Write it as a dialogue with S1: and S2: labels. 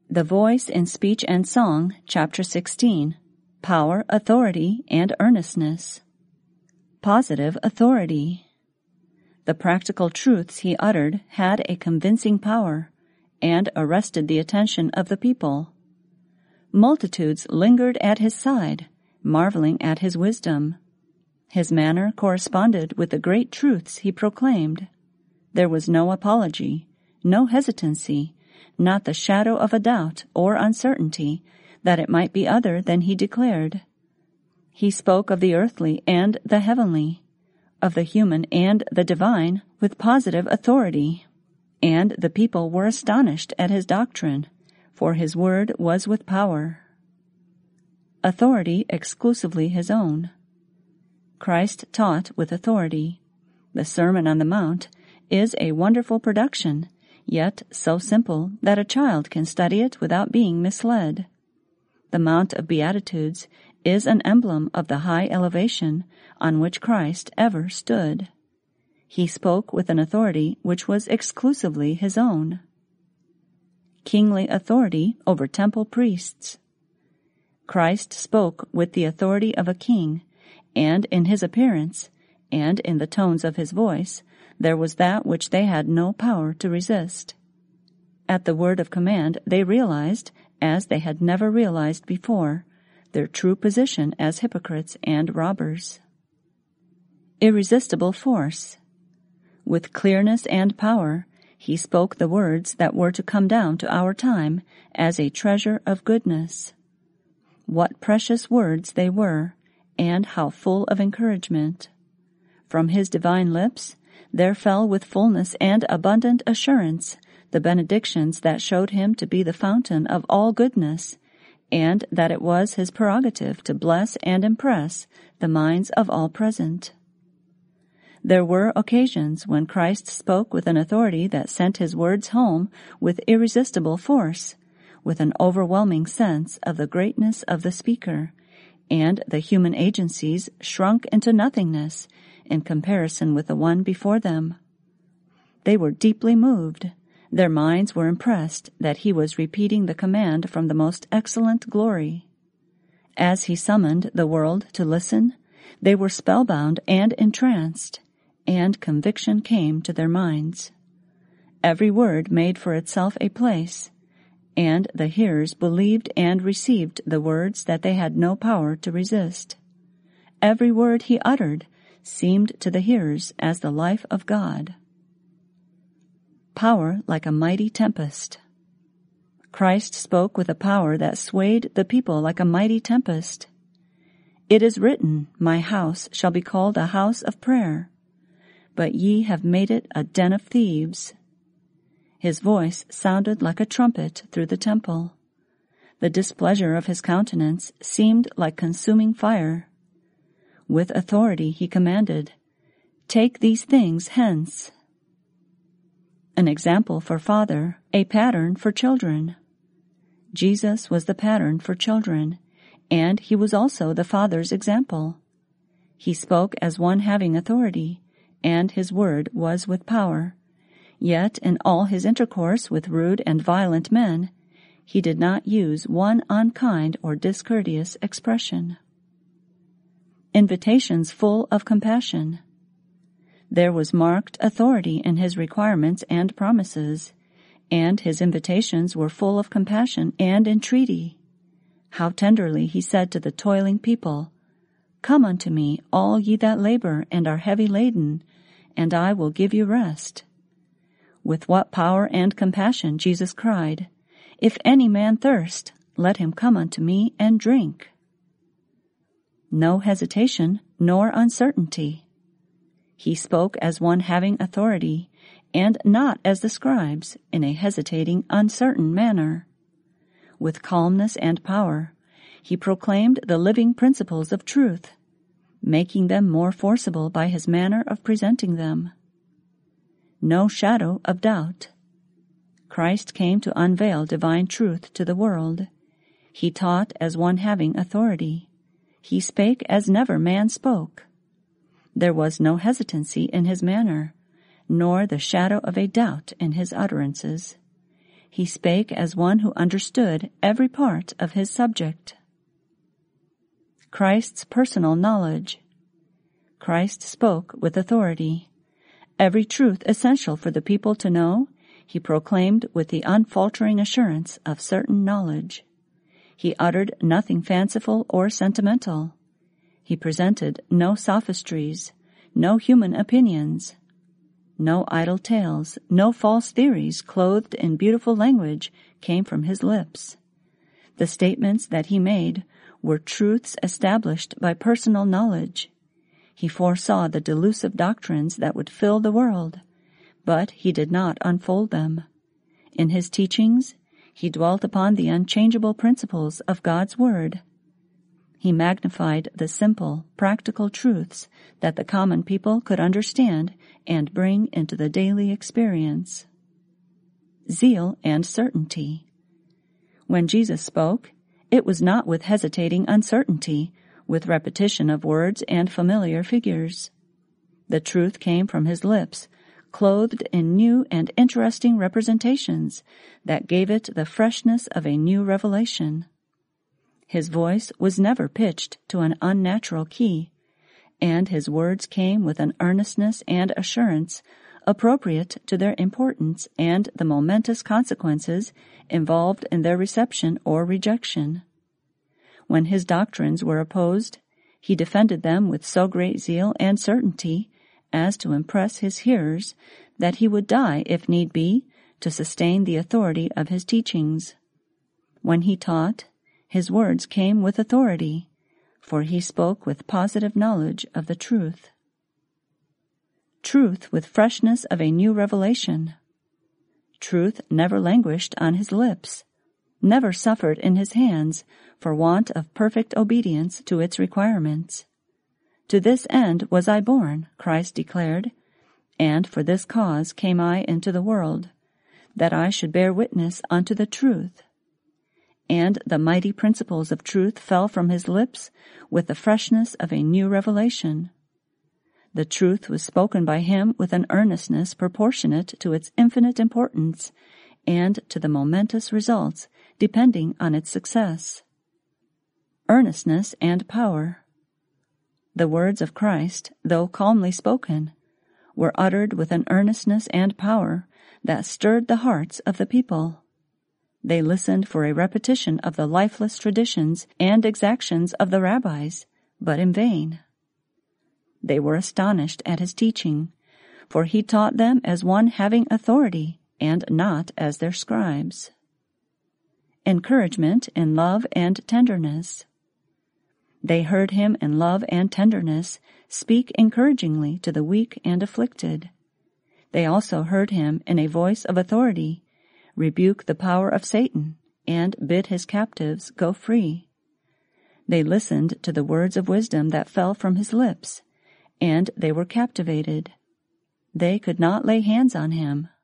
S1: The Voice in Speech and Song, Chapter 16, Power, Authority, and Earnestness. Positive authority. The practical truths he uttered had a convincing power and arrested the attention of the people. Multitudes lingered at his side, marveling at his wisdom. His manner corresponded with the great truths he proclaimed. There was no apology, no hesitancy, not the shadow of a doubt or uncertainty that it might be other than he declared. He spoke of the earthly and the heavenly, of the human and the divine with positive authority, and the people were astonished at his doctrine, for his word was with power. Authority exclusively his own. Christ taught with authority. The Sermon on the Mount is a wonderful production, yet so simple that a child can study it without being misled. The Mount of Beatitudes is an emblem of the high elevation on which Christ ever stood. He spoke with an authority which was exclusively his own. Kingly authority over temple priests. Christ spoke with the authority of a king, and in his appearance, and in the tones of his voice, there was that which they had no power to resist. At the word of command, they realized, as they had never realized before, their true position as hypocrites and robbers. Irresistible force. With clearness and power, he spoke the words that were to come down to our time as a treasure of goodness. What precious words they were, and how full of encouragement. From his divine lips, there fell with fullness and abundant assurance the benedictions that showed him to be the fountain of all goodness, and that it was his prerogative to bless and impress the minds of all present. There were occasions when Christ spoke with an authority that sent his words home with irresistible force, with an overwhelming sense of the greatness of the speaker, and the human agencies shrunk into nothingness in comparison with the one before them. They were deeply moved. Their minds were impressed that he was repeating the command from the most excellent glory. As he summoned the world to listen, they were spellbound and entranced, and conviction came to their minds. Every word made for itself a place, and the hearers believed and received the words that they had no power to resist. Every word he uttered seemed to the hearers as the life of God. Power like a mighty tempest. Christ spoke with a power that swayed the people like a mighty tempest. It is written, "My house shall be called a house of prayer, but ye have made it a den of thieves." His voice sounded like a trumpet through the temple. The displeasure of his countenance seemed like consuming fire. With authority he commanded, "Take these things hence." An example for father, a pattern for children. Jesus was the pattern for children, and he was also the Father's example. He spoke as one having authority, and his word was with power. Yet in all his intercourse with rude and violent men, he did not use one unkind or discourteous expression. Invitations full of compassion. There was marked authority in his requirements and promises, and his invitations were full of compassion and entreaty. How tenderly he said to the toiling people, "Come unto me, all ye that labor and are heavy laden, and I will give you rest." With what power and compassion Jesus cried, "If any man thirst, let him come unto me and drink." No hesitation nor uncertainty. He spoke as one having authority, and not as the scribes, in a hesitating, uncertain manner. With calmness and power, he proclaimed the living principles of truth, making them more forcible by his manner of presenting them. No shadow of doubt. Christ came to unveil divine truth to the world. He taught as one having authority. He spake as never man spoke. There was no hesitancy in his manner, nor the shadow of a doubt in his utterances. He spake as one who understood every part of his subject. Christ's personal knowledge. Christ spoke with authority. Every truth essential for the people to know, he proclaimed with the unfaltering assurance of certain knowledge. He uttered nothing fanciful or sentimental. He presented no sophistries, no human opinions, no idle tales, no false theories clothed in beautiful language came from his lips. The statements that he made were truths established by personal knowledge. He foresaw the delusive doctrines that would fill the world, but he did not unfold them. In his teachings, he dwelt upon the unchangeable principles of God's Word. He magnified the simple, practical truths that the common people could understand and bring into the daily experience. Zeal and certainty. When Jesus spoke, it was not with hesitating uncertainty, with repetition of words and familiar figures. The truth came from his lips, clothed in new and interesting representations that gave it the freshness of a new revelation. His voice was never pitched to an unnatural key, and his words came with an earnestness and assurance appropriate to their importance and the momentous consequences involved in their reception or rejection. When his doctrines were opposed, he defended them with so great zeal and certainty as to impress his hearers that he would die, if need be, to sustain the authority of his teachings. When he taught, his words came with authority, for he spoke with positive knowledge of the truth. Truth with freshness of a new revelation. Truth never languished on his lips, never suffered in his hands for want of perfect obedience to its requirements. To this end was I born, Christ declared, and for this cause came I into the world, that I should bear witness unto the truth. And the mighty principles of truth fell from his lips with the freshness of a new revelation. The truth was spoken by him with an earnestness proportionate to its infinite importance and to the momentous results depending on its success. Earnestness and power. The words of Christ, though calmly spoken, were uttered with an earnestness and power that stirred the hearts of the people. They listened for a repetition of the lifeless traditions and exactions of the rabbis, but in vain. They were astonished at his teaching, for he taught them as one having authority and not as their scribes. Encouragement in love and tenderness. They heard him in love and tenderness speak encouragingly to the weak and afflicted. They also heard him in a voice of authority rebuke the power of Satan and bid his captives go free. They listened to the words of wisdom that fell from his lips, and they were captivated. They could not lay hands on him.